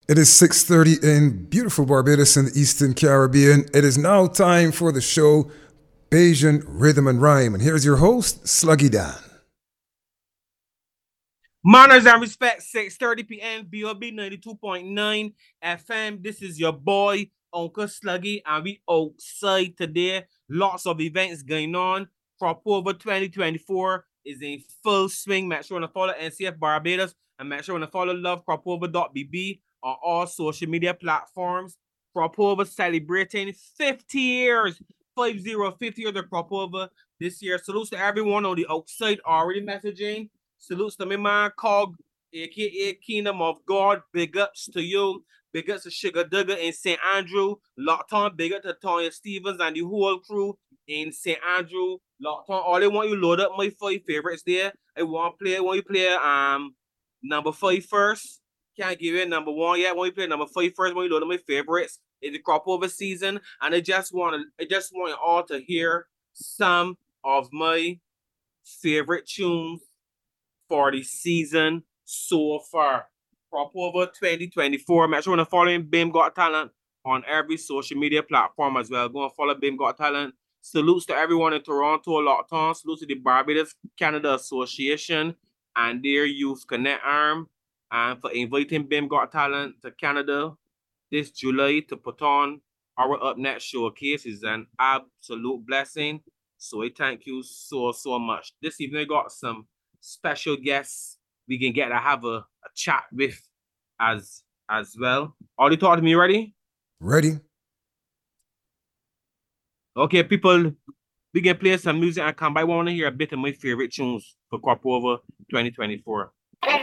It is 6:30 in beautiful Barbados in the Eastern Caribbean. It is now time for the show Bajan Rhythm and Rhyme. And here's your host, Sluggy Dan. Manners and respect, 6:30 p.m. BOB 92.9 FM. This is your boy, Uncle Sluggy, and we outside today. Lots of events going on. Crop Over 2024 is in full swing. Make sure to follow NCF Barbados and make sure to follow loveCropOver.bb on all social media platforms. Crop Over celebrating 50 years. 50 years of Crop Over this year. Salutes to everyone on the outside already messaging. Salutes to my man Cog, aka Kingdom of God. Big ups to you. Big ups to Sugar Duggar in St. Andrew. Locked on. Big up to Tonya Stevens and the whole crew in St. Andrew. Locked on. All they want you load up my 5 favorites there. I want you play number 5 first. Can't give you number 1 yet. When you play number 5 first, when you load up my favorites. It's the Crop Over season, and I just want you all to hear some of my favorite tunes for the season so far. Crop Over 2024. Make sure to follow BIM Got Talent on every social media platform as well. Go and follow BIM Got Talent. Salutes to everyone in Toronto, locked on. Salutes to the Barbados Canada Association and their Youth Connect arm, and for inviting BIM Got Talent to Canada this July to put on our Up Next showcase. Is an absolute blessing. So I thank you so much. This evening I got some special guests we can get to have a chat with as well. Are you talking to me ready? Ready. Okay, people, we can play some music and come back. I want to hear a bit of my favorite tunes for Crop Over 2024.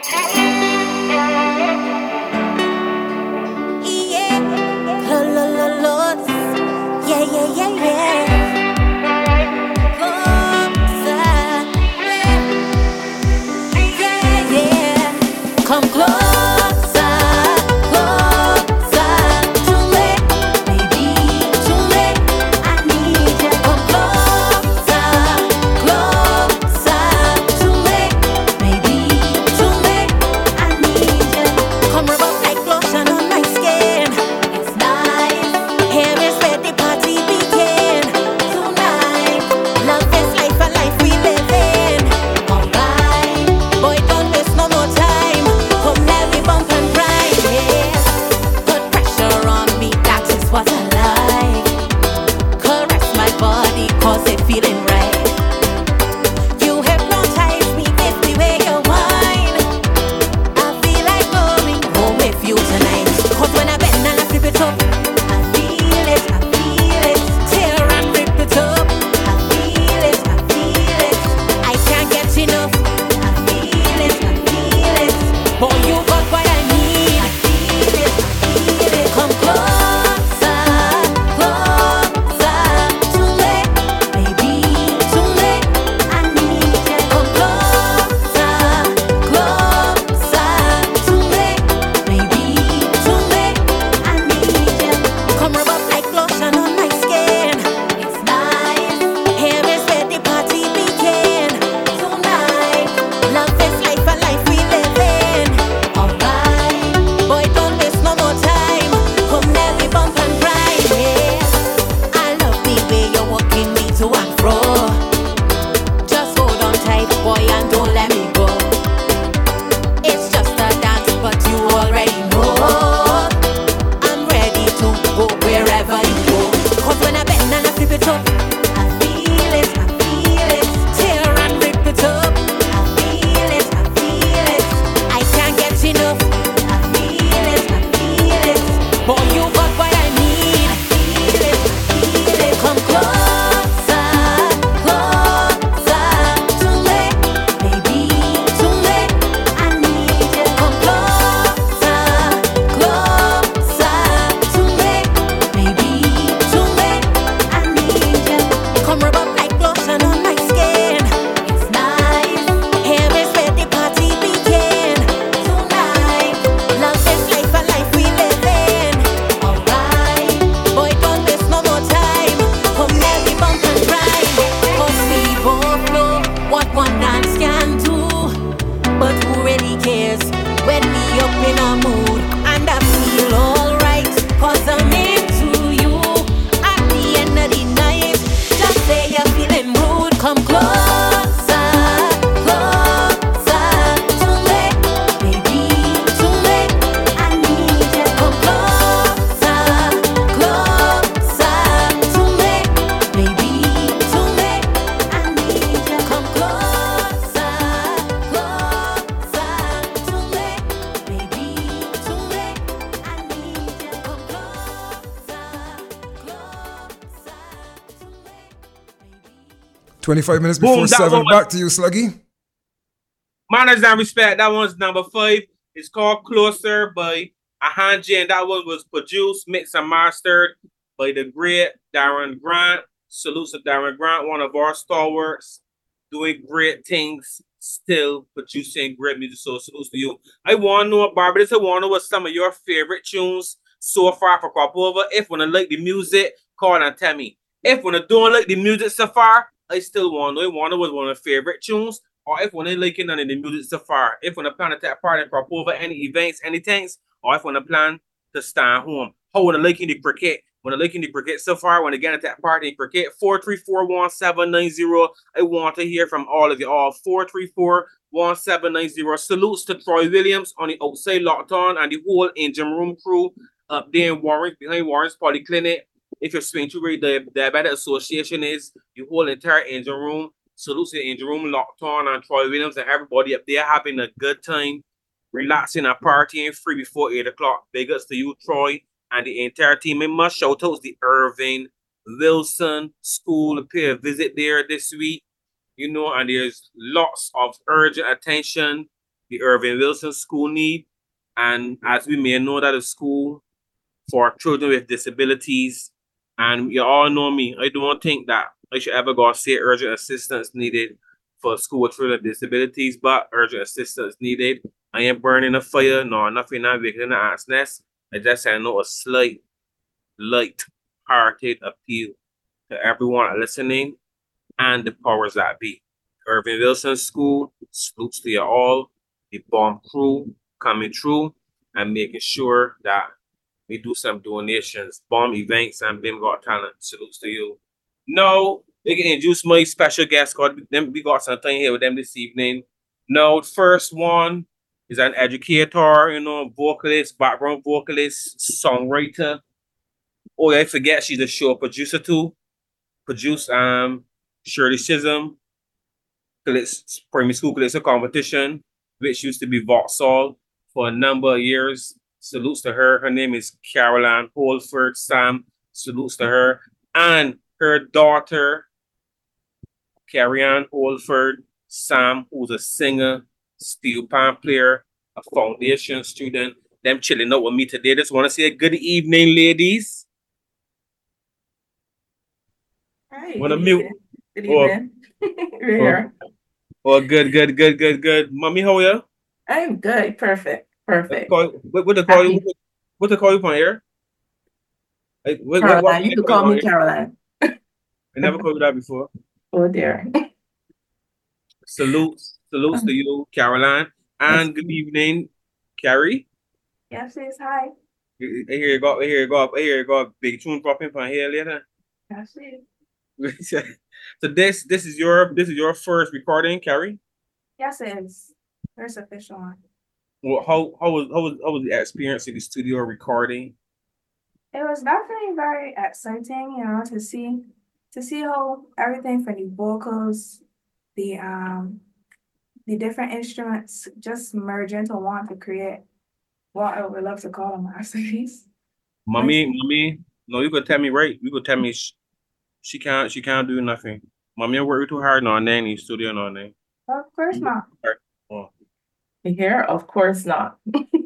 Come closer, closer to me, baby, to me. I need you. Come closer, closer to me, baby, to me. I need you. 25 minutes Boom, before that 7. one was Back to you, Sluggy. Manners and Respect. That one's number 5. It's called Closer by Ahanji, and that one was produced, mixed, and mastered by the great Darren Grant. Salutes to Darren Grant, one of our stalwarts, doing great things, still producing great music. So salutes to you. I want to know, Barbados, I want to know what some of your favorite tunes so far for Crop Over. If when I like the music, call and tell me. If when I don't like the music so far, I still want to know. I want to know what one of the favorite tunes. Or if when I like none of the music so far, if when I plan to take part in Crop Over, any events, any things, or if when I plan to stay home. How when I like the cricket, when I like the cricket so far, when I get into that party in cricket, 4341790. I want to hear from all of you all. 4341790. Salutes to Troy Williams on the outside locked on and the whole engine room crew up there in Warren, behind Warren's Polyclinic. If you're swinging to where the Diabetic Association is, the whole entire engine room. Salutes to the engine room locked on and Troy Williams and everybody up there having a good time, relaxing and partying free before 8 o'clock. Big ups to you, Troy, and the entire team. And must shout out the Irving Wilson School. Pay a visit there this week, you know, and there's lots of urgent attention the Irving Wilson School need. And as we may know, that is school for children with disabilities. And you all know me. I don't think that I should ever go say urgent assistance needed for school with children with disabilities, but urgent assistance needed. I ain't burning a fire, no, nothing not waking in the ant's nest. I just say I know a slight, light-hearted appeal to everyone listening and the powers that be. Irving Wilson School, salutes to you all, the bomb crew coming through and making sure that we do some donations, bomb events, and BIM Got Talent. Salutes to you. No, they can introduce my special guest. We got something here with them this evening. No, first one is an educator, you know, vocalist, background vocalist, songwriter. Oh, I forget she's a show producer too. Produced Shirley Chisholm, primary school Calypso competition, which used to be Vauxhall for a number of years. Salutes to her. Her name is Caroline Holford Sam. Salutes to her. And her daughter, Carrie-Ann Holford Sam, who's a singer, steel pan player, a foundation student. Them chilling out with me today. Just want to say good evening, ladies. Hi. Want to mute? Good Oh, evening. We're here. oh, good. Mommy, how are you? I'm good. Perfect. What Perfect. they call you? Happy. What they call you from here? What Caroline. You they could call call you me from here? Caroline. I never called you that before. Oh dear. Salutes to you, Caroline, Yes. and good evening, Carrie. Yes, sis. Hi. I hear you got a big tune popping from here later. Yes, sis. So this is your first recording, Carrie. Yes, sis. There's official one. Well, how was the experience in the studio recording? It was definitely very exciting, you know, to see how everything for the vocals, the different instruments just merge into one to create what I would love to call a masterpiece. Mommy, no, you could tell me right. You could tell me she can't do nothing. Mommy, I work too hard on that in the studio on that. Of course not. Oh, Here, of course not.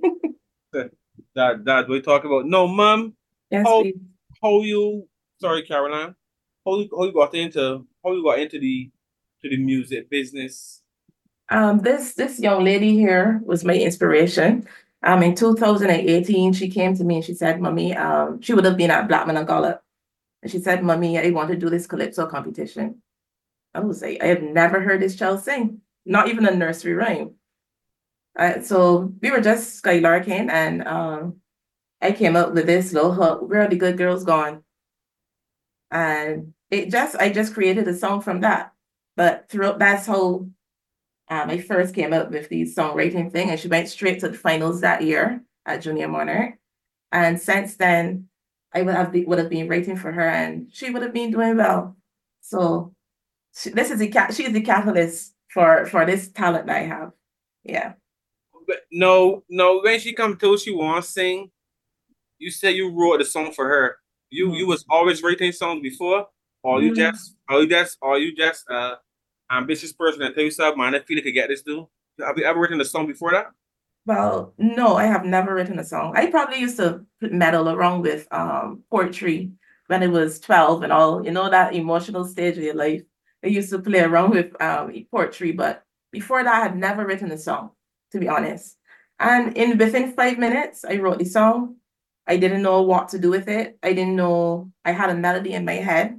that we talk about. No, Mom. Yes, How please. sorry, Caroline. How you got into the music business? This young lady here was my inspiration. In 2018, she came to me and she said, "Mommy," she would have been at Blackman and Gallup, and she said, "Mommy, I want to do this calypso competition." I was like, I have never heard this child sing, not even a nursery rhyme. So we were just skylarking, and I came up with this little hook, "Where are the good girls gone?" And I just created a song from that. But that's how I first came up with the songwriting thing, and she went straight to the finals that year at Junior Monarch. And since then, I would have been writing for her, and she would have been doing well. So she's the catalyst for this talent that I have. Yeah. But no, when she come to she wants to sing, you said you wrote the song for her. You was always writing songs before? Or you just ambitious person and tell yourself, man, I feel I could get this too? Have you ever written a song before that? Well, no, I have never written a song. I probably used to meddle around with poetry when I was 12 and all, that emotional stage of your life. I used to play around with poetry, but before that, I had never written a song, to be honest. And within 5 minutes, I wrote the song. I didn't know what to do with it. I didn't know I had a melody in my head.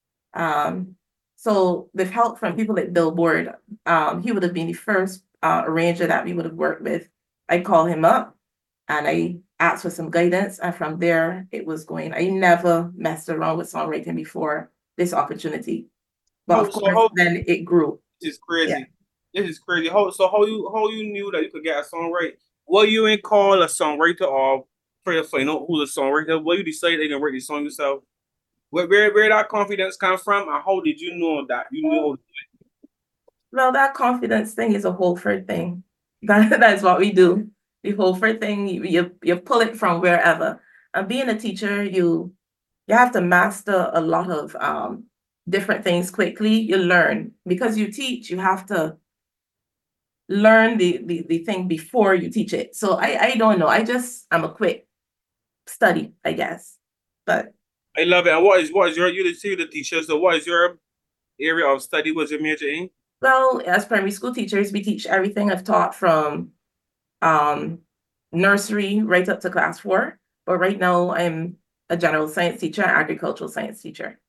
So with help from people like Billboard, he would have been the first arranger that we would have worked with. I called him up and I asked for some guidance, and from there it was going. I never messed around with songwriting before this opportunity, but of course, then it grew. This is crazy. Yeah. This is crazy. How you knew that you could get a song right? Were you in call a songwriter or pray for who's a songwriter? Were you decide they can write the song yourself? Where that confidence come from, and how did you know that you knew how to do it? Well, that confidence thing is a Holford thing. That's what we do. The Holford thing, you pull it from wherever. And being a teacher, you have to master a lot of different things quickly. You learn because you teach. You have to learn the thing before you teach it. So I don't know. I'm a quick study, I guess. But I love it. And what is your the teacher? So what is your area of study? What's your major in? Well, as primary school teachers, we teach everything I've taught from nursery right up to class 4. But right now I'm a general science teacher, agricultural science teacher.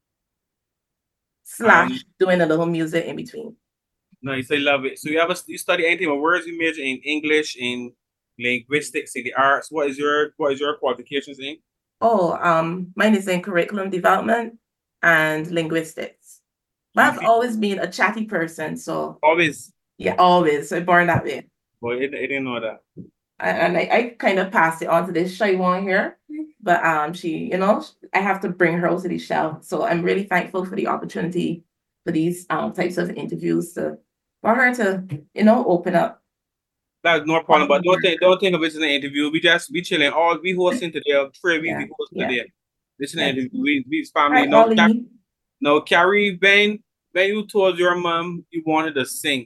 / doing a little music in between. Nice, I love it. So you study anything with words? You major in English, in linguistics, in the arts. What is your qualifications in? Oh, mine is in curriculum development and linguistics. But I've always been a chatty person, so always. Yeah, always. So born that way. Well, I didn't know that. And I kind of passed it on to this shy one here, but she, I have to bring her to the shelf. So I'm really thankful for the opportunity for these types of interviews for her to, open up. That's no problem, but don't think of it as an interview. We chilling. We hosting today. We hosting today. This is an interview. We family. No, Carrie, when you told your mom you wanted to sing,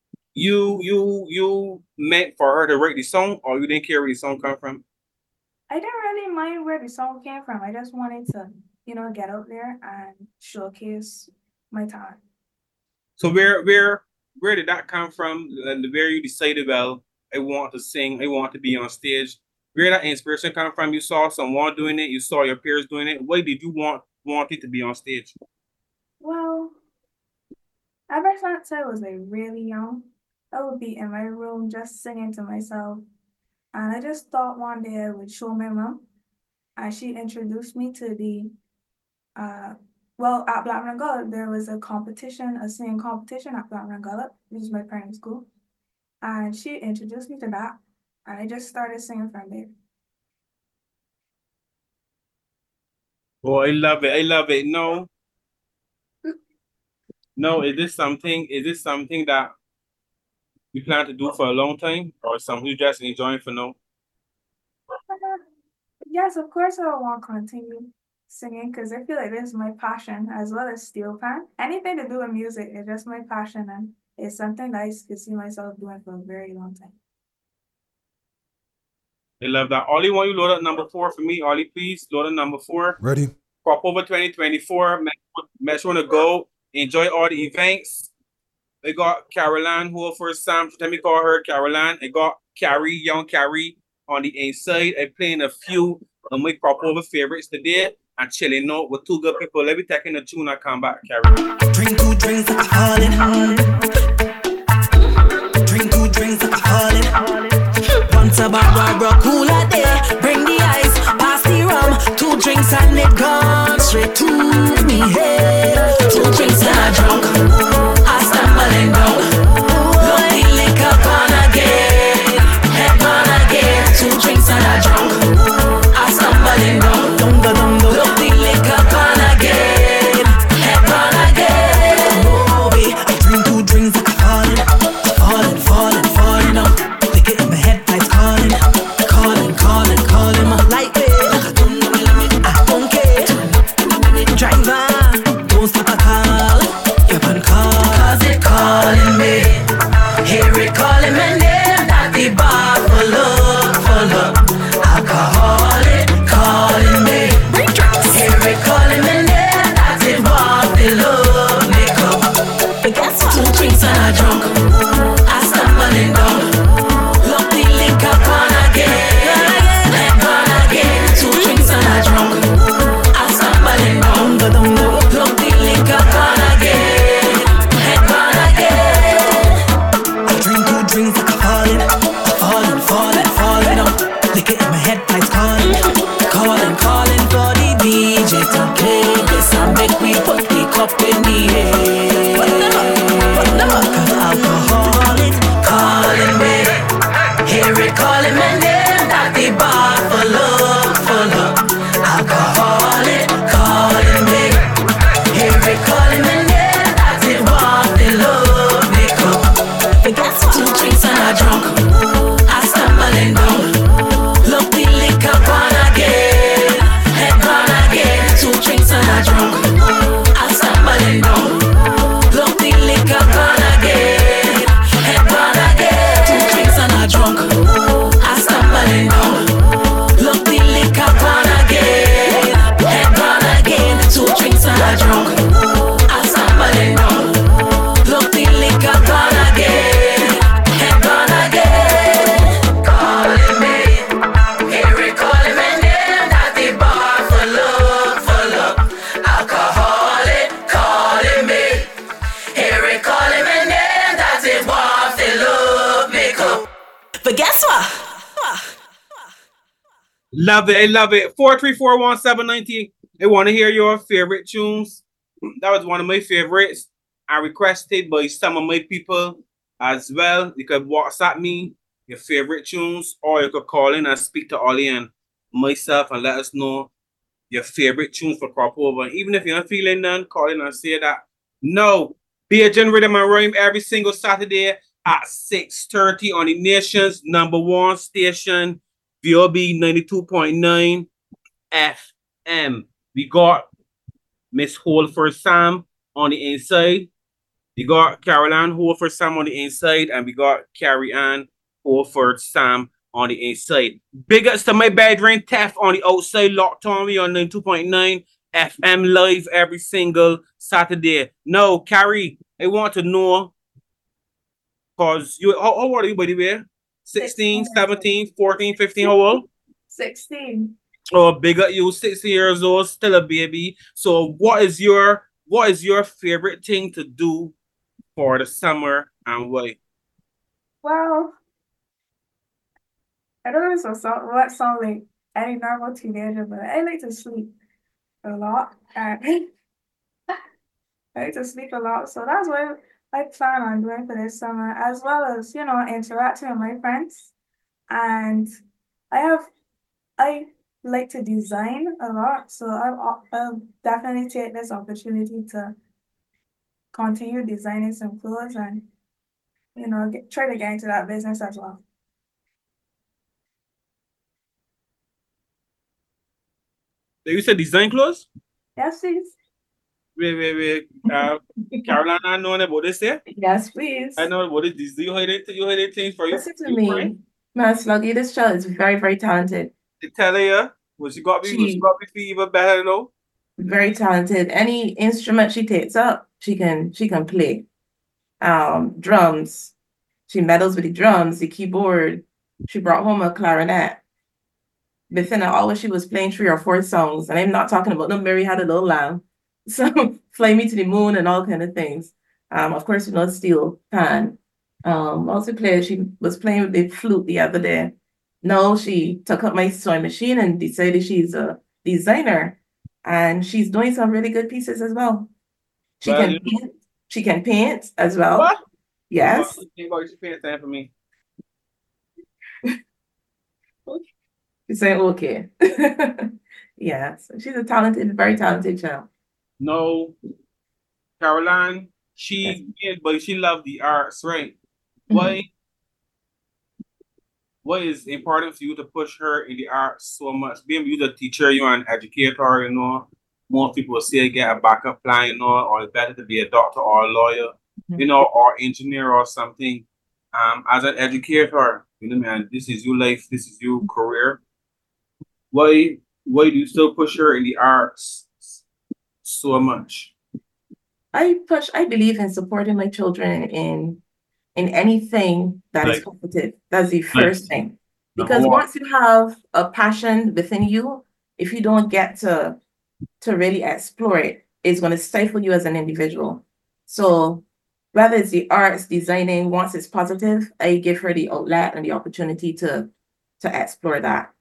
you meant for her to write the song, or you didn't care where the song come from? I didn't really mind where the song came from. I just wanted to, get out there and showcase my talent. So where did that come from? Where you decided, well, I want to sing, I want to be on stage. Where did that inspiration come from? You saw someone doing it, you saw your peers doing it. Why did you want it to be on stage? Well, ever since I was really young, I would be in my room just singing to myself. And I just thought one day I would show my mom. And she introduced me to at Blackburn Gullet, there was a singing competition at Blackburn Gullet, which is my primary school. And she introduced me to that. And I just started singing from there. Oh, I love it. No, is this something that you plan to do for a long time, or something you just enjoying for now? Yes, of course I want to continue singing because I feel like this is my passion as well as steel pan. Anything to do with music is just my passion, and it's something that I could see myself doing for a very long time. I love that. Ollie, want you load up number 4 for me? Ollie, please load up number 4. Ready? Crop over 2024. Make sure to go. Enjoy all the events. I got Caroline, who first time, let me call her Caroline. I got Carrie, young Carrie, on the inside. I playing a few of my crop over favorites today and chilling out with 2 good people. Let me take in the tune and come back, Carrie. Drink 2 drinks, I'm falling. Drink 2 drinks, I'm falling. Once a bar, cooler day. Bring the ice, pass the rum. 2 drinks and it gone straight to me head. 2 drinks and I drunk. I stumbling down. Look the liquor gone again. Head gone again. 2 drinks and I drunk. I stumbling down. Look the liquor gone again. Head gone again. Oh, I drink 2 drinks, I'm falling. Falling up. They get in my head, like calling. appetite's calling for the DJ to play this and make we put the cup in the air. Cause alcohol is calling me. Hear it calling my name, that the bar full up. Alcohol is calling me. Hear it calling my name, that it want the love me cup. But guess what? 2 drinks and I drunk, I stumbling down. Look the liquor gone again, head gone again. 2 drinks and I drunk, I stumbling down. Look the liquor gone again, head gone again. 2 drinks and I drunk, I stumbling down. Look the liquor gone again, head gone again. 2 drinks and I drunk, I stumbling down. Look the liquor gone again, head gone again. Calling me, hear it calling my name, that the bar full up. Alcoholic calling me, hear it calling my name, that it want to love me cup. But guess what? Love it. I love it. 4341790. I want to hear your favorite tunes. That was one of my favorites. I requested by some of my people as well. You could WhatsApp me your favorite tunes, or you could call in and speak to Ollie and myself and let us know your favorite tunes for Crop Over. Even if you're not feeling none, call in and say that. No, Bajan Rhythm and Rhyme every single Saturday at 6:30 on the nation's #1 station, VOB 92.9 FM. We got Miss Holford Sam on the inside. We got Caroline Holford Sam on the inside, and we got Carrie Ann Holford Sam on the inside. Big ups to my bedroom Tef on the outside, locked on me on 92.9 FM live every single Saturday. No, Carrie, I want to know, because you, how old are you, by the way? 16, 17, 14, 15, how old? 16. Oh, big up you, 60 years old, still a baby. So what is your favorite thing to do for the summer and why? Well, I don't know if it's what sound like any normal teenager, but I like to sleep a lot. And I like to sleep a lot. So that's what I plan on doing for this summer, as well as, interacting with my friends. And I like to design a lot. So I'll definitely take this opportunity to continue designing some clothes and, try to get into that business as well. You said design clothes? Yes, please. Wait. Caroline, I know about this here. Yes, please. I know about this. Do you heard things for you? Listen to me. Man, Sluggy, this child is very, very talented. Tell her, well, she got me even better though. Very talented. Any instrument she takes up, she can play. Drums. She meddles with the drums, the keyboard. She brought home a clarinet. Within an hour, she was playing 3 or 4 songs, and I'm not talking about no Mary Had a Little Lamb. So Fly Me to the Moon and all kind of things. Of course, steel pan. Also she was playing with the flute the other day. No, she took up my sewing machine and decided she's a designer, and she's doing some really good pieces as well. She can paint as well. What? Yes. She paint time for me. She's saying okay. Yeah, so she's a very talented child. No, Caroline, she loved the arts, right? Why is it important for you to push her in the arts so much? Being you the teacher, you're an educator, most people say get a backup plan, or it's better to be a doctor or a lawyer, or engineer or something. As an educator, man, this is your life, this is your career. Why do you still push her in the arts so much? I believe in supporting my children in anything that is positive. That's the first thing. Because once you have a passion within you, if you don't get to really explore it, it's going to stifle you as an individual. So whether it's the arts, designing, once it's positive, I give her the outlet and the opportunity to explore that.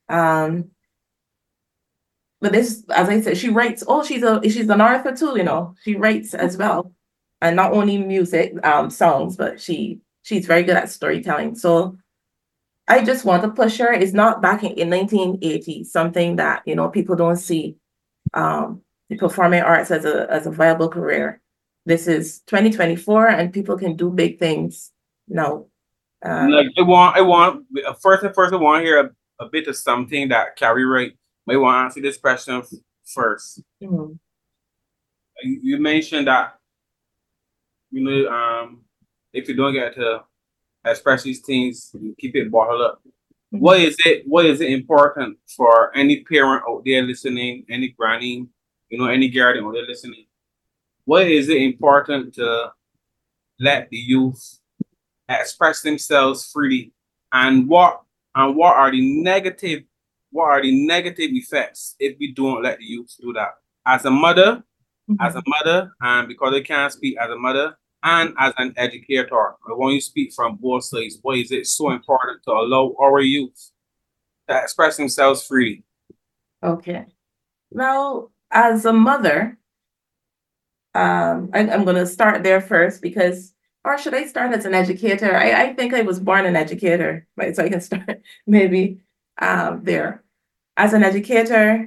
Um, but this, as I said, she writes. Oh, she's an author too. You know, she writes as well, and not only music, songs, but she's very good at storytelling. So I just want to push her. It's not back in 1980, something that, you know, people don't see the performing arts as a viable career. This is 2024 and people can do big things now. Like I want first and first I want to hear a bit of something that Carrie Wright may want to answer this question first. Mhm. You mentioned that, you know, if you don't get to express these things, you keep it bottled up. What is it important for any parent out there listening, any granny, you know, any guardian out there listening? What is it important to let the youth express themselves freely? And what are the negative effects if we don't let the youth do that? As a mother, and because they can't speak as a mother and as an educator, I want you to speak from both sides. Why is it so important to allow our youth to express themselves freely? Okay. Well, as a mother, I'm going to start there first because, or should I start as an educator? I think I was born an educator, right? So I can start maybe there. As an educator,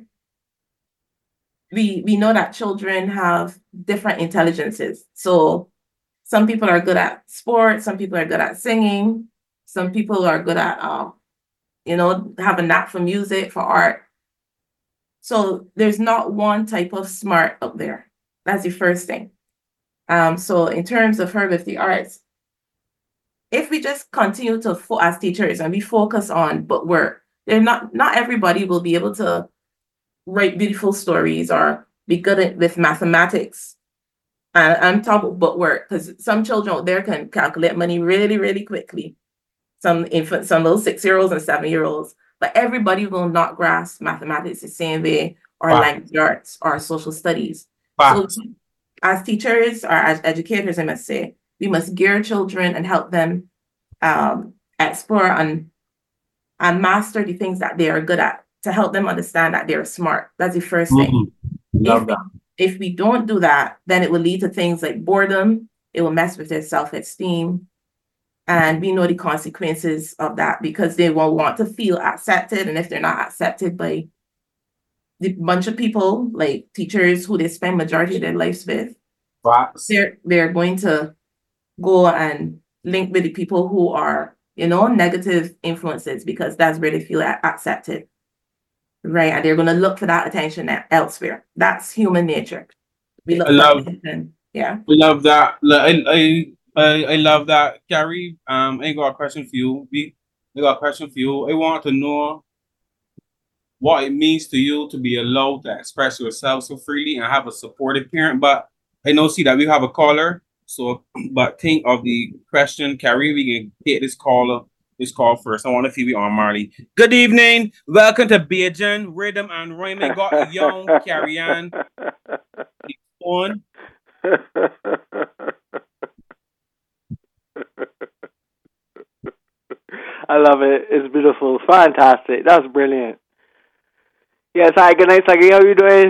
we know that children have different intelligences. So some people are good at sports, some people are good at singing, some people are good at you know, have a knack for music, for art. So there's not one type of smart up there. That's the first thing. So in terms of her with the arts, if we just continue to as teachers and we focus on book work, they're not everybody will be able to write beautiful stories or be good with mathematics. And I'm talking about book work because some children out there can calculate money really, really quickly. Some infants, some little 6-year-olds and 7-year-olds, but everybody will not grasp mathematics the same way, or Wow. language arts or social studies. Wow. So as teachers or as educators, I must say, we must gear children and help them explore and master the things that they are good at to help them understand that they're smart. That's the first thing. Love that. If we don't do that, then it will lead to things like boredom. It will mess with their self-esteem. And we know the consequences of that because they will want to feel accepted. And if they're not accepted by the bunch of people, like teachers who they spend majority of their lives with, Facts. they're going to go and link with the people who are, you know, negative influences because that's where they feel accepted. Right. And they're going to look for that attention elsewhere. That's human nature. We look for attention. Yeah. We love that. I love that, Carrie. I got a question for you. I got a question for you. I want to know what it means to you to be allowed to express yourself so freely and have a supportive parent. But I know see that we have a caller. So, but think of the question, Carrie. We can take this call first. I want to see we on Marley. Good evening. Welcome to Bajan Rhythm and Rhyme. I got young Carrie Ann on. I love it. It's beautiful. Fantastic. That's brilliant. Yes, hi, good night, Sagi. How you doing?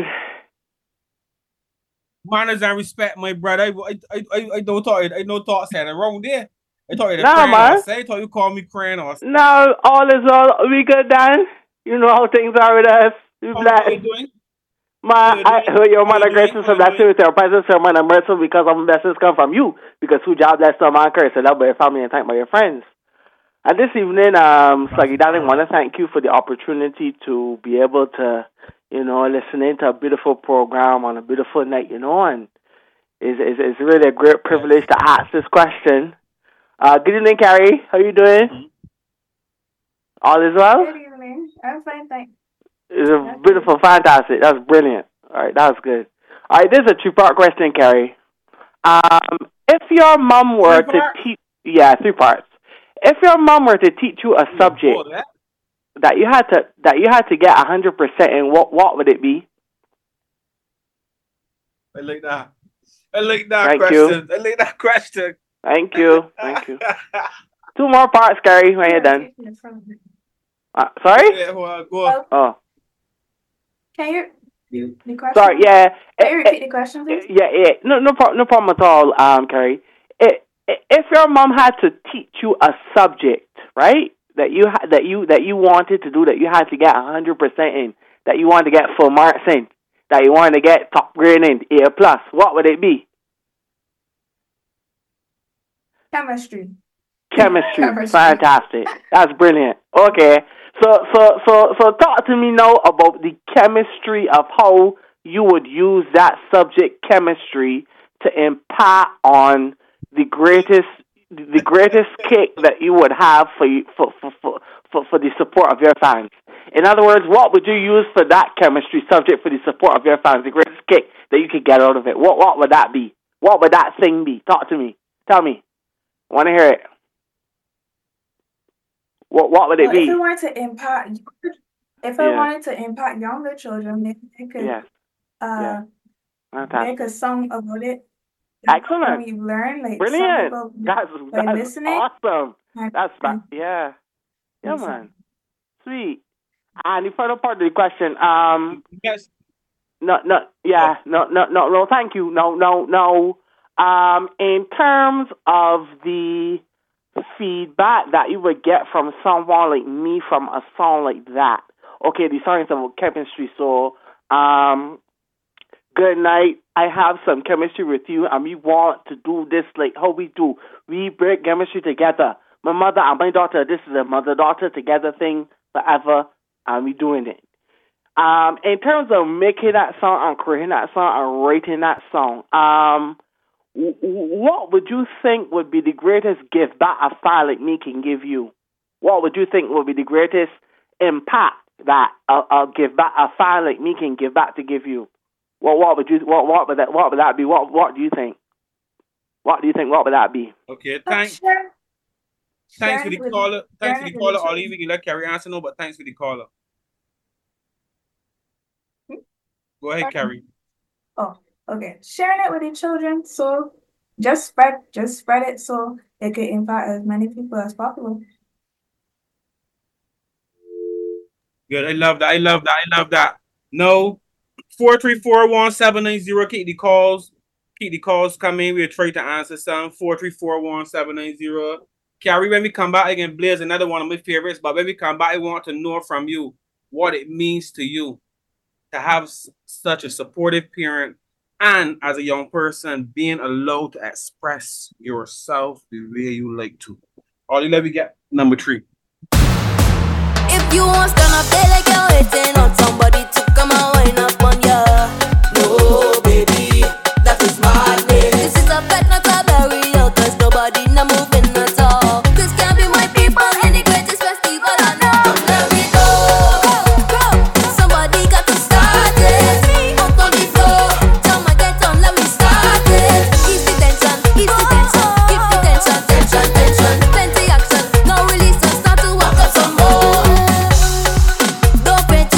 Manners and respect, my brother. I don't thought I no thought said around there. I thought you Nah, man. I thought you called me crying or No, all is well. We good, Dan. You know how things are with us. We How blessed. you doing? Man, I heard your man gracious and blessed with your presence, your man. I'm merciful because our blessings come from you. Because who job bless some man curse, and love by your family and thank by your friends. And this evening, Sluggy darling, want to thank you for the opportunity to be able to, you know, listening to a beautiful program on a beautiful night, you know, and it's really a great privilege to ask this question. Good evening, Carrie. How you doing? All is well? Good evening. I'm fine, thanks. It's a beautiful, fantastic. That's brilliant. All right, that's good. All right, this is a two-part question, Carrie. If your mom were to teach, 3 parts. If your mom were to teach you a subject that you had to get 100% in, what would it be? I like that. I like that Thank question. you. I like that question. Thank you. Thank you. 2 more parts, Carrie, when you're done. Sorry? Yeah, go. Oh, Can you the question? sorry. Yeah. Can you repeat the question, please? Yeah. No problem at all, Carrie. If your mom had to teach you a subject, right, that you wanted to do, that you had to get 100% in, that you wanted to get full marks in, that you wanted to get top grade in, A plus, what would it be? Chemistry. Chemistry. Fantastic. That's brilliant. Okay. So talk to me now about the chemistry of how you would use that subject, chemistry, to impact on the greatest kick that you would have for the support of your fans. In other words, what would you use for that chemistry subject for the support of your fans? The greatest kick that you could get out of it. What would that be? What would that thing be? Talk to me. Tell me. I want to hear it. What would it be? If I wanted to impact, I wanted to impact younger children, maybe they could make a song about it. Excellent. We learn, like, brilliant. That's listening. awesome. Yeah, man. Sweet. And the final part of the question, Yes. no, thank you. No. In terms of the feedback that you would get from someone like me from a song like that. Okay, the song is about chemistry, so good night. I have some chemistry with you, and we want to do this like how we do. We break chemistry together. My mother and my daughter, this is a mother-daughter together thing forever, and we doing it. In terms of making that song and creating that song and writing that song, what would you think would be the greatest gift that a file like me can give you? What would you think would be the greatest impact that a file like me can give back to give you? What would that be? What do you think? What do you think? What would that be? Okay, thanks for the caller. Thanks for the caller. Olive, you can let Carrie answer no, but thanks for the caller. Go ahead, Carrie. Oh, okay. Sharing it with the children, so just spread it so it can impact as many people as possible. Good. I love that. No. 434-1790. Keep the calls coming. We'll try to answer some. 434-1790. Carrie, when we come back again, Blair's another one of my favorites. But when we come back, I want to know from you what it means to you to have such a supportive parent, and as a young person, being allowed to express yourself the way you like to. Ollie, let me get number 3. If you want stand up there like you're waiting on somebody to come and wind up on ya. No, baby, that is madness. This is a pet, not a burial, cause nobody not moving at all. This can be my people in the greatest festival I know. Let me go. Somebody got to start it. Up on the floor, tell my get on, let me start it. Ease the tension, keep the tension. Plenty action, no release, so start to walk up some more. Don't pray to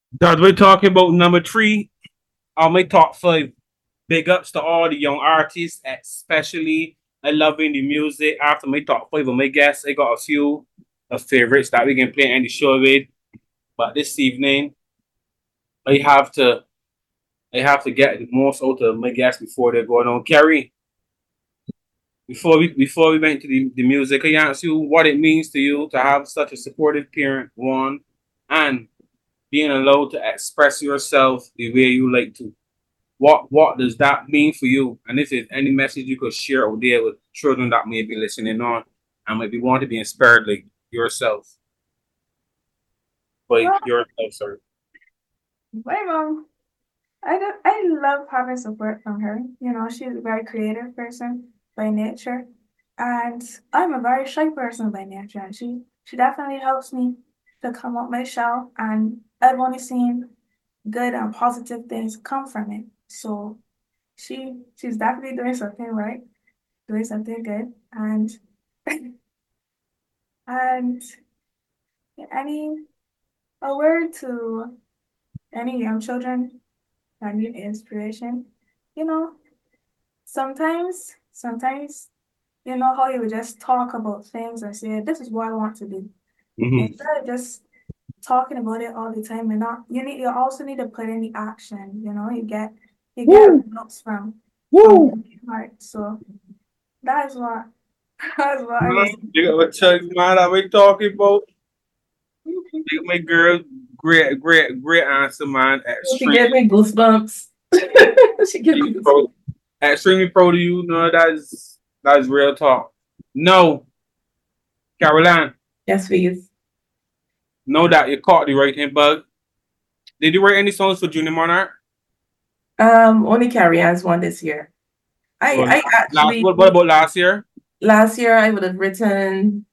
That we're talking about number 3 on my top 5. Big ups to all the young artists, especially I loving the music. After my top 5 of my guests, I got a few of favorites that we can play in the show with. But this evening, I have to get the most out of my guests before they're going on. Carrie, before we went to the music, I ask you what it means to you to have such a supportive parent, one, and being allowed to express yourself the way you like to. What does that mean for you? And if there's any message you could share out there with children that may be listening on and maybe want to be inspired like yourself. By Well, yourself, sorry. my mom, I love having support from her. You know, she's a very creative person by nature, and I'm a very shy person by nature, and she definitely helps me to come up my shell, and I've only seen good and positive things come from it. So she's definitely doing something right, doing something good, and and any a word to any young children that need inspiration. You know, sometimes you know how you would just talk about things and say, "This is what I want to do," instead of just talking about it all the time and not. You also need to put in the action. You know, you get results from the heart. So that is what that is what I was. You got what Chuck mind that we talking about? My girl, great answer, man. She gave me goosebumps. She gave me goosebumps. Extremely proud of you. No, that's real talk. No, Caroline. Yes, please. Know that you caught the writing bug. Did you write any songs for Junior Monarch? Only Carrie Ann's one this year. I actually. What about last year? Last year I would have written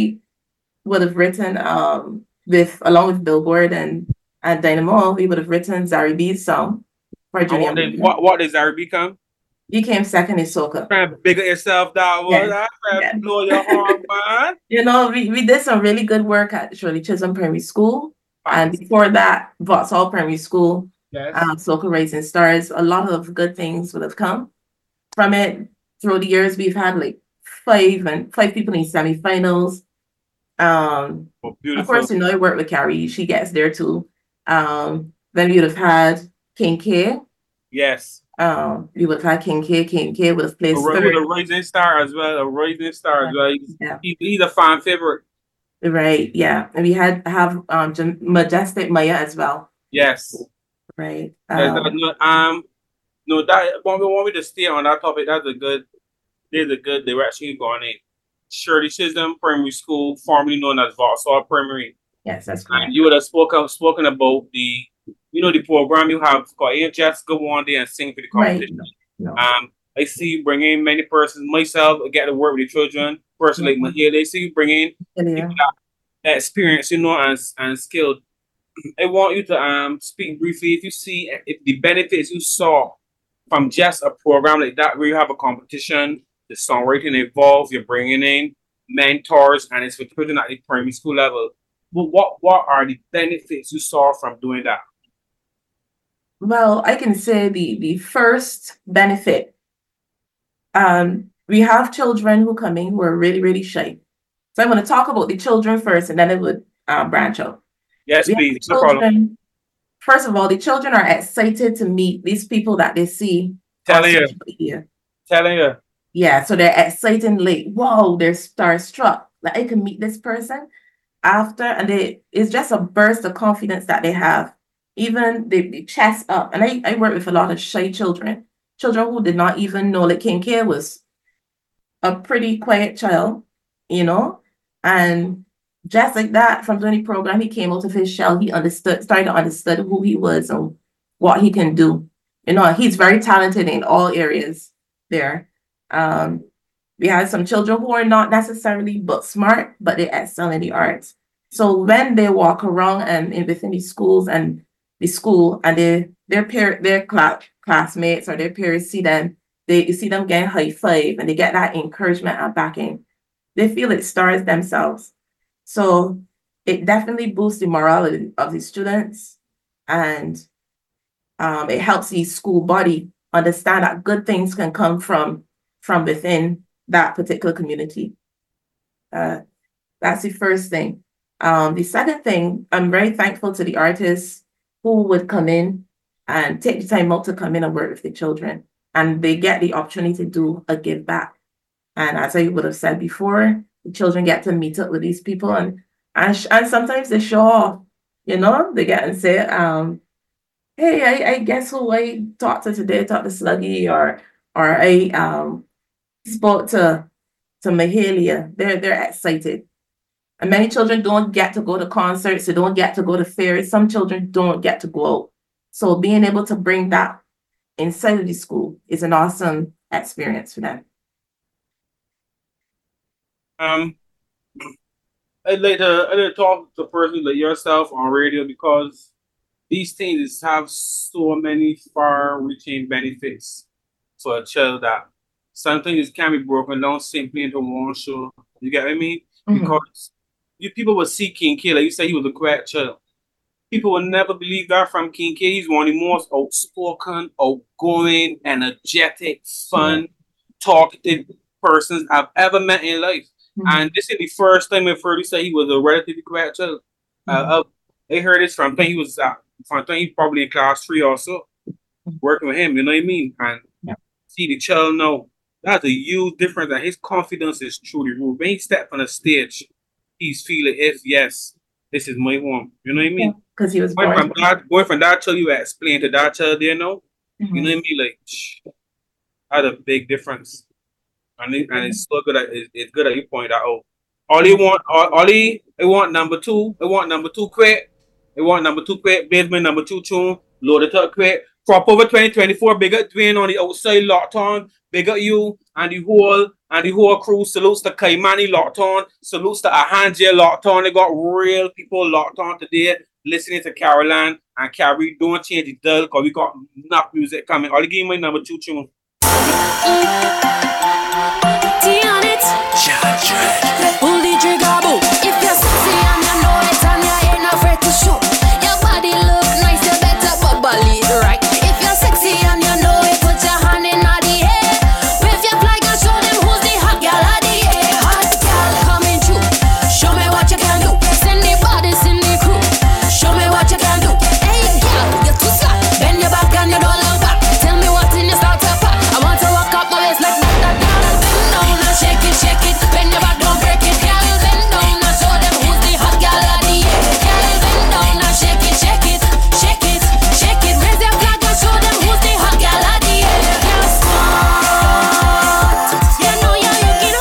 with along with Billboard and Dynamo, we would have written Zari B's song for Junior. What did Zari B come? He came second in soca. Trying to bigger yourself down. Yes. Yes. Blow your heart, man. You know, we did some really good work at Shirley Chisholm Primary School. And before that, Vauxhall Primary School, yes. Soca Rising Stars. A lot of good things would have come from it. Through the years, we've had like five people in semifinals. Of course, you know, I work with Carrie. She gets there too. Then we would have had King K. Yes. We would have had King K. King K would have placed third. A rising star as well. A rising star as well. Yeah. He's a fan favorite. Right. Yeah. And we have Majestic Maya as well. Yes. Right. No, that want me to stay on that topic. There's a good direction you're going in. Shirley Chisholm Primary School, formerly known as Vauxhall Primary. Yes, that's correct. And you would have spoken about the program you have called Ain't Just Go One Day and Sing for the competition. Right. No. I see you bring in many persons. Myself, I get to work with the children. Person like Mahia, they see you bring in people that experience, and skilled. I want you to speak briefly if the benefits you saw from just a program like that where you have a competition, the songwriting involved, you're bringing in mentors, and it's for children at the primary school level. But what are the benefits you saw from doing that? Well, I can say the first benefit, we have children who come in who are really, really shy. So I'm going to talk about the children first, and then it would branch out. Yes, please. No problem. First of all, the children are excited to meet these people that they see. Telling you. Yeah, so they're excited, like, wow, they're starstruck. Like, I can meet this person after, and it's just a burst of confidence that they have. Even the chest up. And I work with a lot of shy children who did not even know that King K was a pretty quiet child, and just like that, from doing the program, he came out of his shell. He started to understand who he was and what he can do. He's very talented in all areas there. We had some children who are not necessarily book smart, but they excel in the arts. So when they walk around and within the schools and the school, and their classmates or their peers see them, you see them getting high five, and they get that encouragement and backing. They feel it stars themselves. So it definitely boosts the morale of the students. And it helps the school body understand that good things can come from within that particular community. That's the first thing. The second thing, I'm very thankful to the artists who would come in and take the time out to come in and work with the children. And they get the opportunity to do a give back. And as I would have said before, the children get to meet up with these people and sometimes they show off, you know, they get and say, hey, I guess who I talked to today, talked to Sluggy, or I spoke to Mahalia. They're excited. And many children don't get to go to concerts, they don't get to go to fairs. Some children don't get to go out. So being able to bring that inside of the school is an awesome experience for them. I'd like to talk to a person like yourself on radio because these things have so many far-reaching benefits for a child that some things can be broken down simply into one show. You get what I mean? Mhm. Because people will see King K, like you said, he was a quiet child. People will never believe that from King K. He's one of the most outspoken, outgoing, energetic, fun, talkative persons I've ever met in life. And this is the first time I've heard you say he was a relatively quiet child. I heard this from when he was he probably in class 3 or so, working with him, you know what I mean? And see the child now, that's a huge difference, and his confidence is truly rude. When he stepped on the stage, he's feeling yes, this is my home. You know what I mean? Because he was going from that child you explain to that child there now, you know what I mean? Like, that's a big difference. And it's so good it's good that you point that out. They want number two quick. They want number 2 quick, basement number 2 tune, load it up quick. Crop over 2024, big up Dwayne on the outside locked on, big up you and the whole crew. Salutes to Kaimani locked on, salutes to Ahanja locked on. They got real people locked on today, listening to Caroline and Carrie. Don't change the dial because we got enough music coming. I'll give you my number 2 tune. On it. Pull the trigger, boo. If you're sexy and you know it and you ain't afraid to show, your body look nice, you better bubble it right. If you're sexy and you know it, put your hand in the air. Wave your flag and show them who's the hot girl of the year. Hot girl coming through, show me what you can do. Send the bodies in the crew, show me what you can do. Hey girl, you're too slack, bend your back and you don't look back. Tell me what's in your starter pack. I want to walk up my waist like that. Bend down and shake it, bend your back, don't break it, girl. Bend down and show them who's the hot girl of the year. Girl, bend down and shake it. Raise your flag and show them who's the hot girl of the year. Girl, smart, you know you're looking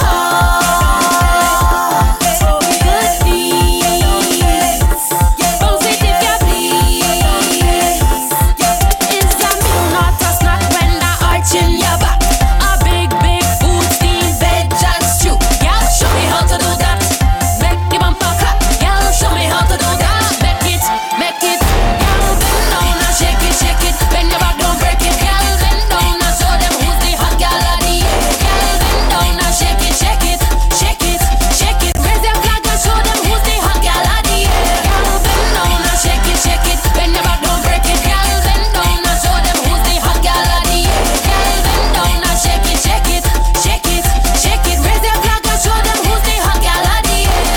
hot. Good beats, bounce it if you please. Is the meal not a snack when the arch in your back? A big food steam, veg and stew. Girl, show me how to do that. Make the bumper clap. Girl, show me how to do that. Make it. Girl, bend down and shake it. Bend your back, don't break it. Girl, bend down and show them who's the hot girl of the year. Girl, bend down and shake it. Raise your flag and show them who's the hot girl of the year. Girl, bend down and shake it. Bend your back, don't break it. Girl, bend down and show them who's the hot girl of the year. Girl, bend down and shake it. Raise your flag and show them who's the hot girl of the year.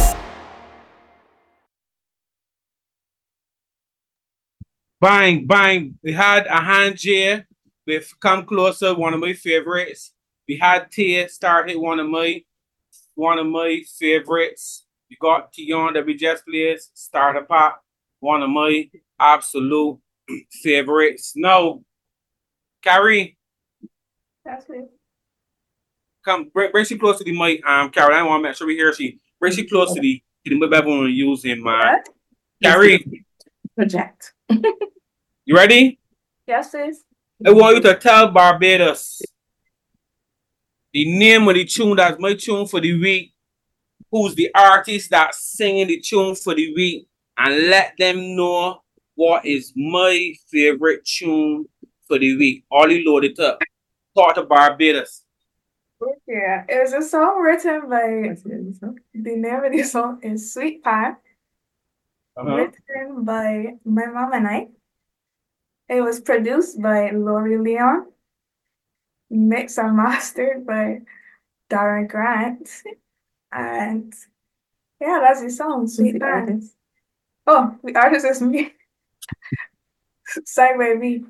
Bang, bang. We had Ahanja with Come Closer, one of my favorites. We had Tia start hit one of my favorites. We got Tion that we just played, Starter Pop, one of my absolute favorites. Now, Carrie, That's it. come bring she close to the mic. Carrie, I want to make sure we hear she. Bring she close to the mic everyone using, man. What? Carrie, Project. you ready? Yes, sis. I want you to tell Barbados the name of the tune that's my tune for the week, who's the artist that's singing the tune for the week, and let them know what is my favorite tune for the week. All you load it up. Talk to Barbados. Yeah, it was a song written by the name of the song is Sweet Pie. written by my mom and I. It was produced by Lori Leon, mixed and mastered by Darren Grant, and yeah, that's the song, Sweet Hands. Oh, the artist is me. Side by me.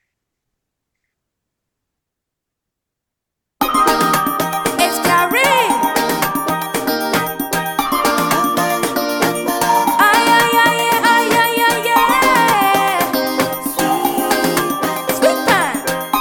It's Carrie. Ay, ay, ay, ay, ay, ay, ay. Sweet man.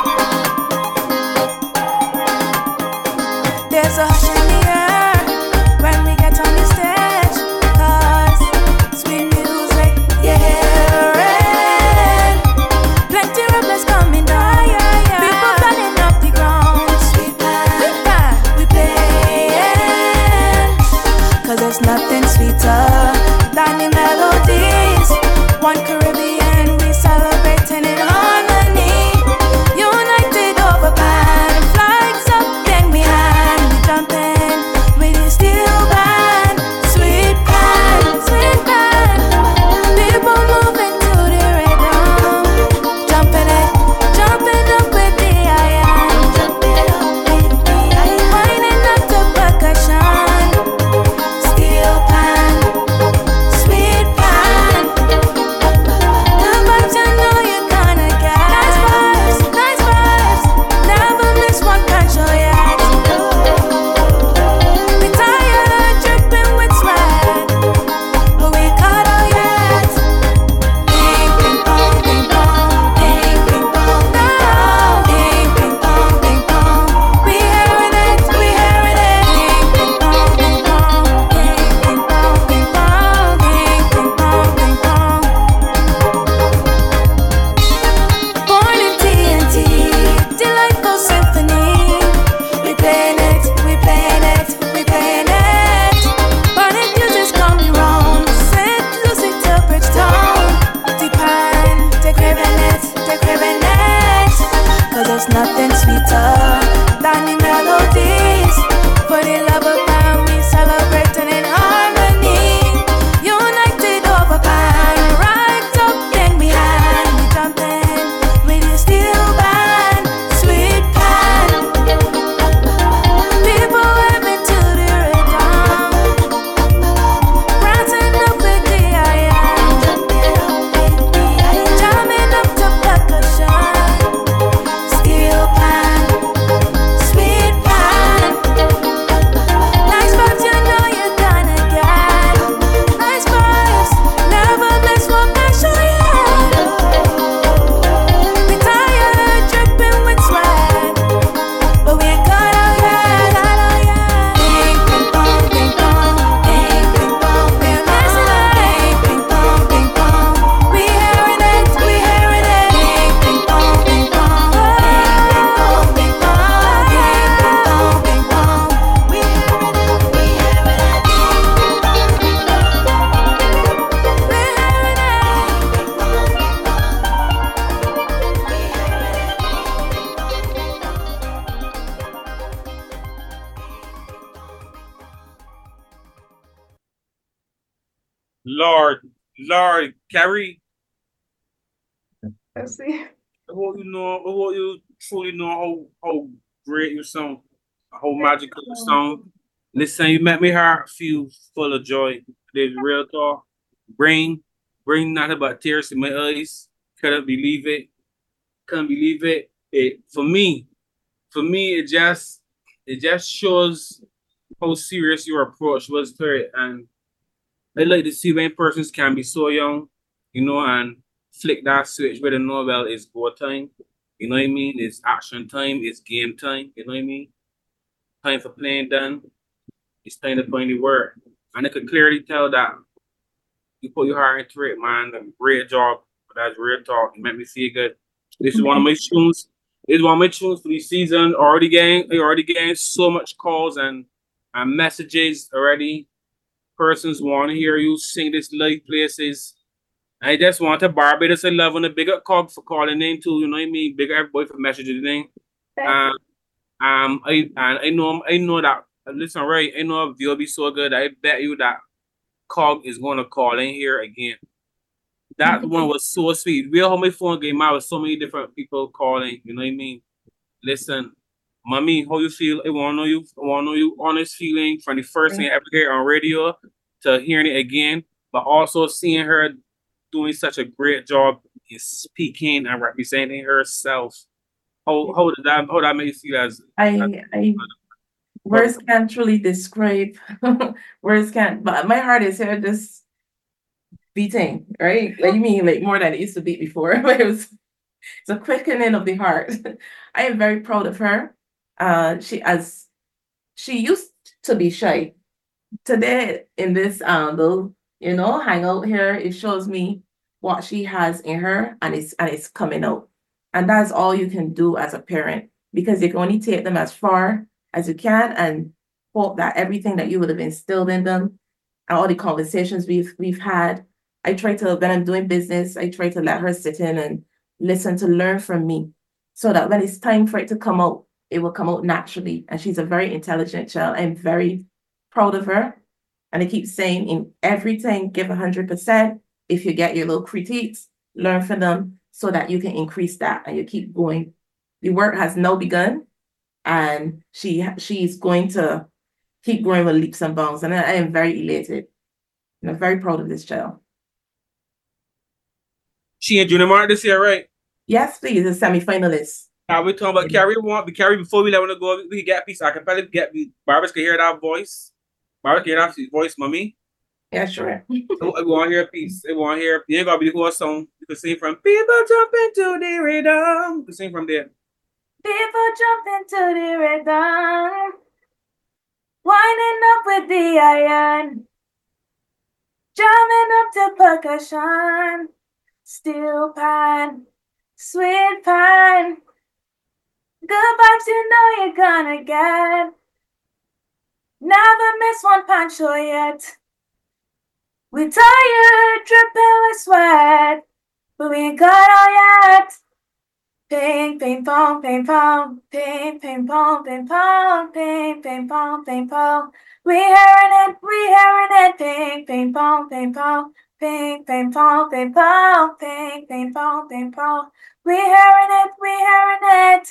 There's a hush in the air when we get on the stage, 'cause sweet music, you're hearing. Plenty rebels coming down, people falling off the ground. Sweet man, we playing, 'cause there's nothing sweeter than the melodies. One Caribbean, we celebrating in harmony. United over band, flags up, then we hand, we jumping with the steel band. Sweet band, sweet band. People moving to the rhythm, jumping up with the iron, winding up to percussion. Steel pan, sweet pan. The vibes you know you're gonna get. Nice vibes, never miss one, can't show yet. We tired, dripping with sweat, but we caught out yet. Ping, ping, pong, ping, pong, ping, ping, pong, no. Ping, ping, pong, ping, pong. We hearing it, we hearing it. Ping, ping, pong, ping, pong, ping, ping, pong, ping, pong, ping, ping, pong, ping, pong. Born in TNT, delightful symphony. We playing it, we playing it, we playing it. Burning music's coming round. St. Lucie to Bridgetown. Deep pan, they're craving it, they're craving it. 'Cause there's nothing sweeter than the melodies. For the love of man, we celebrating in harmony. United over pan, right up, then we hand, we jumping with the steel band. Sweet pan, people waving to the rhythm, prancing up with the iron, jamming up to percussion. Steel pan, sweet pan. Nice vibes, you know you're gonna get. Nice vibes, never miss one passion yet. We tired, dripping with sweat, but we ain't got out yet, got out yet. Ping, ping, pong, ping, pong, ping, ping, pong, ping, ping, pong, ping, pong. We hearing it, we hearing it. Ping, ping, pong, ping, pong, ping, ping, pong, ping, pong, ping, ping, pong, ping, pong. We hearing it, we hearing it. We hearing Lord, Carrie, Let's see. I hope you truly know how great you sound, how magical you sound. Listen, you make me heart feel full of joy. There's real talk. Bring nothing but tears in my eyes. Couldn't believe it. Couldn't believe it. For me, it just shows how serious your approach was to it. And I like to see when persons can be so young, and flick that switch where they know, well, it's go time. You know what I mean? It's action time. It's game time. You know what I mean? Time for playing done. It's time to put in the work. And I could clearly tell that you put your heart into it, man. Great job. That's real talk. You make me feel good. This is one of my tunes. This is one of my tunes for the season. Already getting so much calls and messages already. Persons want to hear you sing this live places. I just want to Barbados 11 a big up cog for calling in too. You know what I mean? Big up everybody for messaging thing. I know that. Listen, right? I know you'll be so good. I bet you that Cog is going to call in here again. That one was so sweet. Real homie phone game out with so many different people calling. You know what I mean? Listen, mommy, how you feel? I want to know you honest feeling from the first thing I ever heard on radio to hearing it again, but also seeing her doing such a great job in speaking and representing herself. How did that make you feel as words can't truly describe words can't, but my heart is here just beating, right? Like you mean like more than it used to beat before, but it's a quickening of the heart. I am very proud of her. She used to be shy. Today in this little, hangout here, it shows me what she has in her and it's coming out. And that's all you can do as a parent, because you can only take them as far as you can and hope that everything that you would have instilled in them and all the conversations we've had, I try to, when I'm doing business, I try to let her sit in and listen to learn from me so that when it's time for it to come out, it will come out naturally. And she's a very intelligent child. I'm very proud of her. And I keep saying in everything, give 100%. If you get your little critiques, learn from them so that you can increase that and you keep going. The work has now begun and she's going to keep growing with leaps and bounds. And I am very elated. And I'm very proud of this child. She in Junior Mart this year, right? Yes, please, a semi-finalist. Now we're talking about Carrie. Carrie, before we let her go, we get a piece. I can probably get Barbara can hear that voice. Barbara can hear that voice, mommy. Yeah, sure. So we want to hear a piece. We want to hear. You ain't gotta be the whole song. You can sing from "People Jump Into the Rhythm." You can sing from there. People jump into the rhythm, winding up with the iron, jamming up to percussion, steel pan, sweet pan. Good vibes you know you're gonna get. Never miss one pancho yet. We tired, dripping with sweat, but we ain't got all yet. Ping, ping, pong, ping, pong, ping, ping, pong, ping, pong, ping, ping, pong, ping, pong. We hearing it, ping, ping, pong, ping, pong, ping, ping, pong, ping, pong, ping, ping, pong, ping, pong. We hearing it.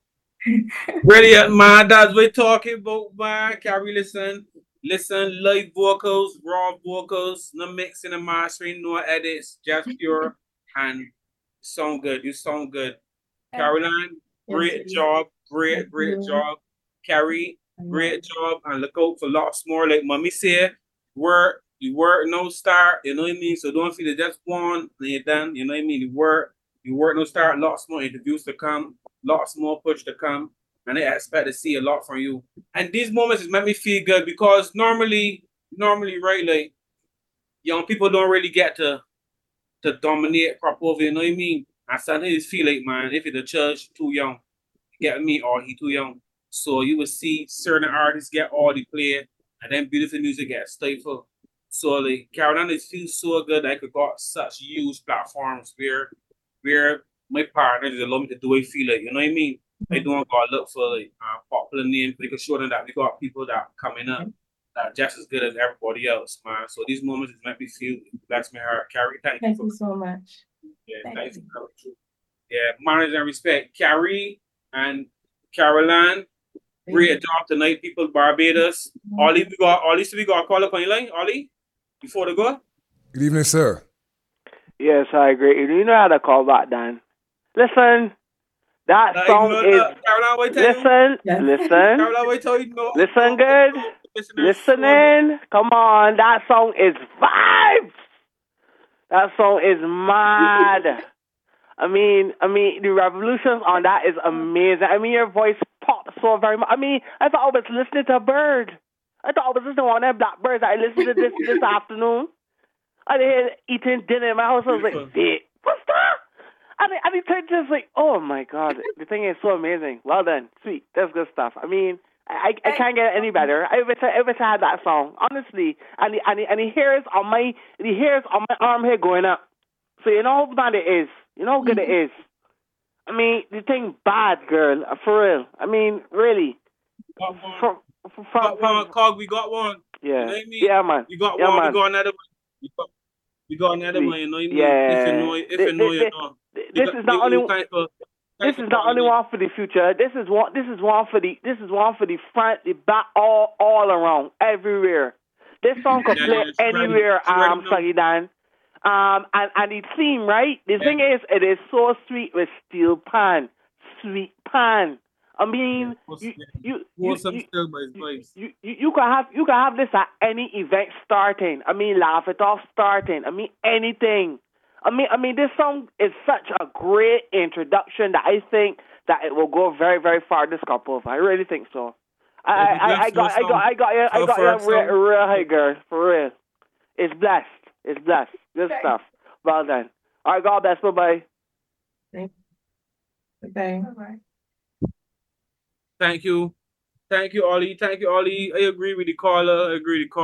Brilliant, man. That's what we're talking about, man. Carrie, listen, live vocals, raw vocals, no mixing and mastering, no edits, just pure and sound good. You sound good. Caroline, great job. Great job. Carrie, great job. And look out for lots more. Like mommy said, you work, no start, you know what I mean? So don't feel it just one, then you're done, you know what I mean? You work, no start, lots more interviews to come, lots more push to come. And I expect to see a lot from you. And these moments just make me feel good because normally, right, like young people don't really get to dominate properly, you know what I mean? I sometimes feel like, man, if it's a church too young, get me, or he too young. So you will see certain artists get all the play, and then beautiful music gets stifled. So like Carolina, it feels so good that I could got such huge platforms where my partners allow me to do it feel like, you know what I mean? I don't go look for like popular names. We can show them that we got people that coming up that are just as good as everybody else, man. So these moments just make me feel bless my heart. Carrie, thank you so much. Yeah, thanks for coming through. Yeah, manners and respect. Carrie and Caroline, great job tonight, people. Barbados. Ollie, we got a call up on your line. Ollie, before the go. Good evening, sir. Yes, I agree. You know how to call back, Dan. Listen, that song is. Caroline, listen. Caroline, listen good. Listening. Come on, that song is vibes. That song is mad. I mean, the revolutions on that is amazing. I mean, your voice popped so very much. I mean, I thought I was listening to a bird. I thought I was listening to one of them blackbirds. I listened to this afternoon. I did eating dinner in my house. I was like, what's that? And it turned just like, oh my God, the thing is so amazing. Well done, sweet. That's good stuff. I mean, I can't get any better. I wish I had that song, honestly. And the hairs on my arm here going up. So you know how bad it is. You know how good it is. I mean, the thing bad, girl, for real. I mean, really. Cog, we got one. Yeah. You know what I mean? Yeah, man. You got Yeah, one, man. you got another one. You got another one, you know what I mean? Yeah. If you know, you know. This is not only one for the future. This is one for the front, the back, all around, everywhere. This song can play anywhere, Sluggy Dan. And the theme, right? The thing is, it is so sweet with steel pan, sweet pan. I mean, you can have this at any event starting. I mean, Laugh It Off starting. I mean, anything. I mean, this song is such a great introduction that I think that it will go very, very far this couple. I really think so. I got you real high, girl, for real. It's blessed. Good stuff. Well done. All right, God bless. Bye-bye. Okay. Bye-bye. Thank you, Ollie. I agree with the caller.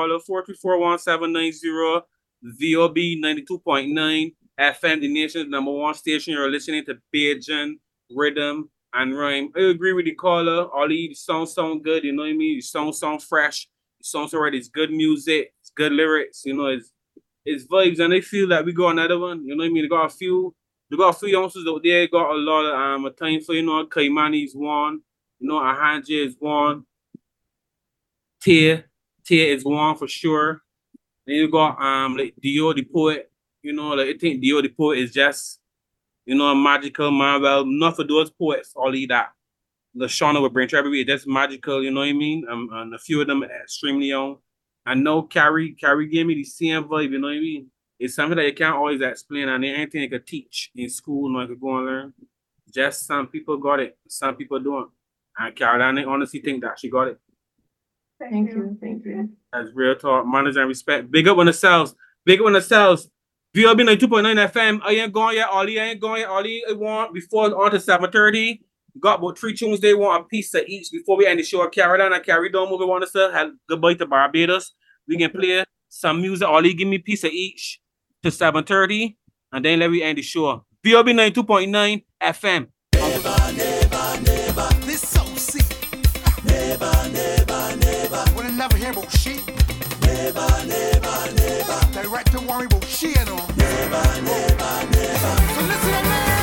4341790 VOB 92.9 FM, the nation's #1 station. You're listening to Bajan Rhythm and Rhyme. I agree with the caller. Ollie, the song sound good. You know what I mean? The song sound fresh. The song's already. It's good music. It's good lyrics. You know, it's vibes, and they feel that we got another one. You know what I mean? They got a few youngsters out there. Got a lot of a time for, you know, Kaimani's one. You know, Ahanje is one. Tia is one for sure. Then you got like Dio the Poet. You know, like I think Dio the Poet is just, you know, a magical man. Well, not for those poets, only that LaShauna would bring to everybody. That's magical, you know what I mean? And a few of them are extremely young. I know Carrie gave me the same vibe, you know what I mean? It's something that you can't always explain, and anything you could teach in school, you know, you could go and learn. Just some people got it, some people don't. And Caroline, I honestly think that she got it. Thank you. That's real talk, manners and respect. Big up on the cells. VLB 92.9 FM. I ain't going yet, Ollie. I want before on to 7:30. Got about 3 tunes. They want a piece of each before we end the show. Caroline and Carrie, don't move. Want us to have goodbye to Barbados. We can play some music. Ollie, give me a piece of each to 7:30, and then let me end the show. VLB 92.9 FM. Never. This so sick. Never. Wanna never hear about shit. Never. They right to worry about shit, you know. Never. So listen up, man.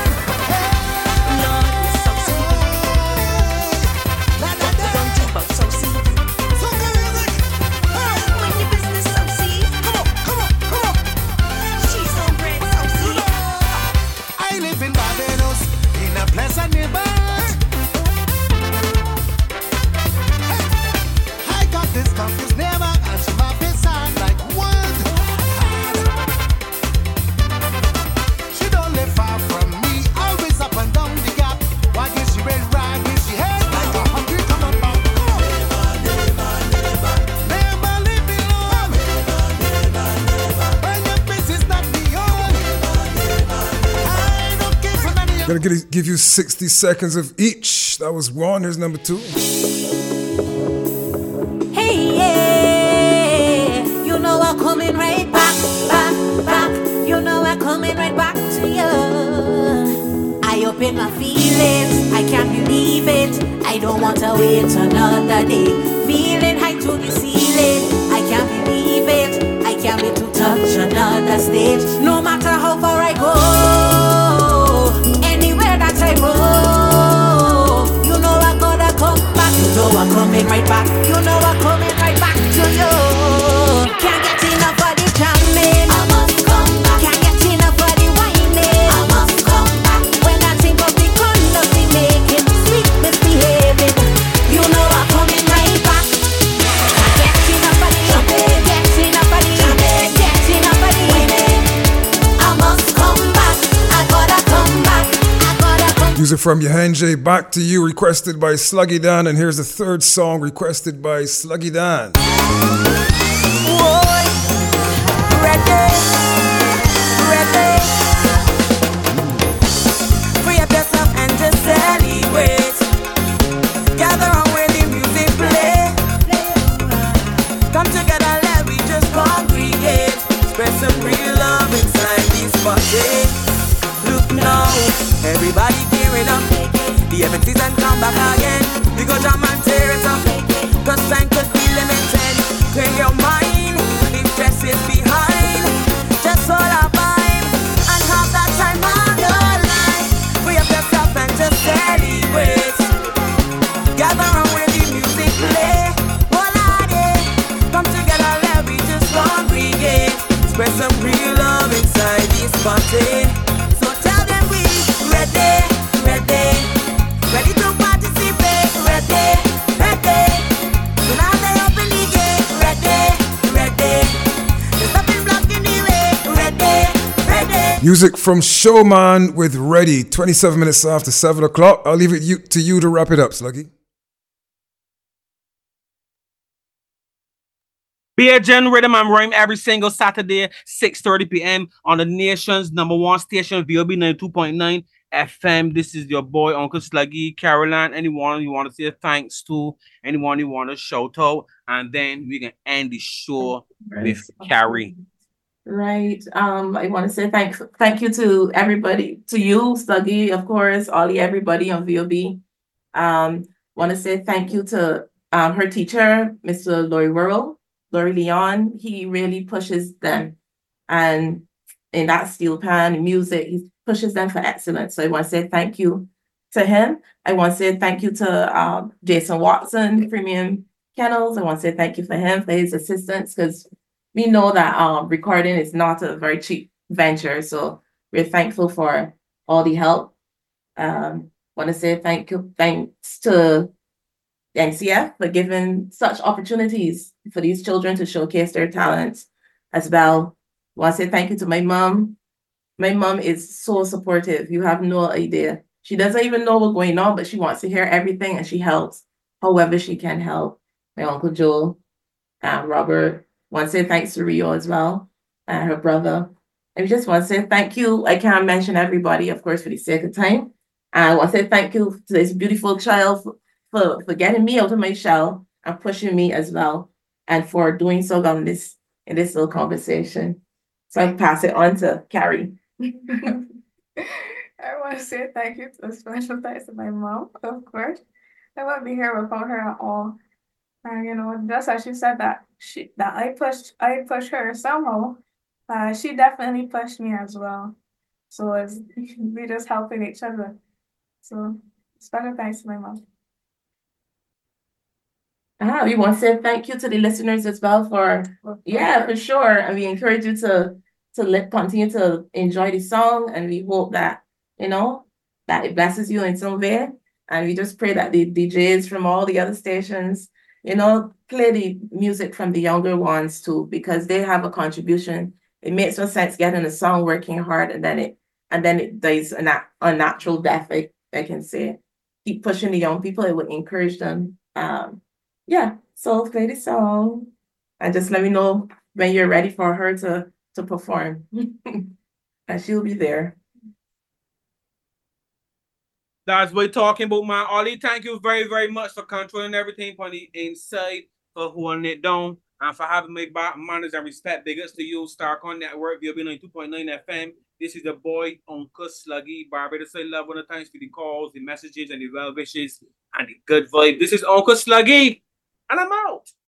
Pleasant neighbors. I got this confused neighbor and she might be sad like wood. She don't live far from me, always up and down the gap. Why is she red rag? Is she head like a hungry come about? Never leave me alone. When your business not me on. I don't care for none of your. Gonna give you 60 seconds of each. That was one. Here's number 2. Hey, yeah, you know I'm coming right back. You know I'm coming right back to you. I open my feelings, I can't believe it. I don't want to wait another day. Feeling high to the ceiling, I can't believe it. I can't wait to touch another stage. No matter how far I go, anywhere that I roam, you know I gotta come back. You know I'm coming right back. You know I'm coming right back to you. Can't get enough of the jamming. I must come back. Can't get enough of the whining. I must come back. When I think of the conduct we making, sweet misbehaving, you know I'm coming right back. Can't get enough of the jumping. Get enough of the jamming. Get enough of the whining. I must come back. I gotta come back. Music from Yohanje, Back to You, requested by Sluggy Dan. And here's the third song requested by Sluggy Dan. Ready. Free up yourself and just celebrate. Gather on where the music play. Come together, let we just congregate. Spread some real love inside this party. Look now, everybody gearing up. The event season come back again. We go jam and tear it up. Cause time could be limited. Clear your mind. Music from Showman with Ready, 27 minutes after 7 o'clock. I'll leave it to you to wrap it up, Sluggy. Bajan Rhythm and Rhyme every single Saturday, 6:30 p.m. on the nation's #1 station, VOB 92.9 FM. This is your boy, Uncle Sluggy. Caroline, anyone you want to say thanks to, anyone you want to shout out, and then we can end the show with Carrie. Right. I want to say thank you to everybody, to you, Sluggy, of course, Ollie, everybody on VOB. Want to say thank you to her teacher, Mr. Laurie Leon. He really pushes them, and in that steel pan music, he pushes them for excellence. So I want to say thank you to him. I want to say thank you to Jason Watson, Premium Kennels. I want to say thank you for him, for his assistance, because we know that recording is not a very cheap venture, so we're thankful for all the help. Want to say thanks to NCF for giving such opportunities for these children to showcase their talents as well. Want to say thank you to my mom. My mom is so supportive. You have no idea. She doesn't even know what's going on, but she wants to hear everything, and she helps however she can help. My Uncle Joe, Robert. Want to say thanks to Rio as well, and her brother. I just want to say thank you. I can't mention everybody, of course, for the sake of time. I want to say thank you to this beautiful child for getting me out of my shell and pushing me as well, and for doing so in this little conversation. So I pass it on to Carrie. I want to say thank you to special thanks to my mom, of course. I wouldn't be here without her at all. And just as she said that I pushed her somehow, she definitely pushed me as well. So we just helping each other. So special thanks to my mom. We want to say thank you to the listeners as well for sure. And we encourage you to continue to enjoy the song, and we hope that that it blesses you in some way. And we just pray that the DJs from all the other stations play the music from the younger ones too, because they have a contribution. It makes no sense getting a song, working hard, and then it dies a unnatural death. I can say, keep pushing the young people. It would encourage them. So play the song, and just let me know when you're ready for her to perform, and she'll be there. That's what we're talking about, man. Ollie, thank you very, very much for controlling everything on the inside, for holding it down, and for having my manners and respect. Biggest to you, Starcon Network, VOB 92.9 FM. This is the boy, Uncle Sluggy. Barbados, I love one of the thanks for the calls, the messages, and the well wishes, and the good vibe. This is Uncle Sluggy, and I'm out.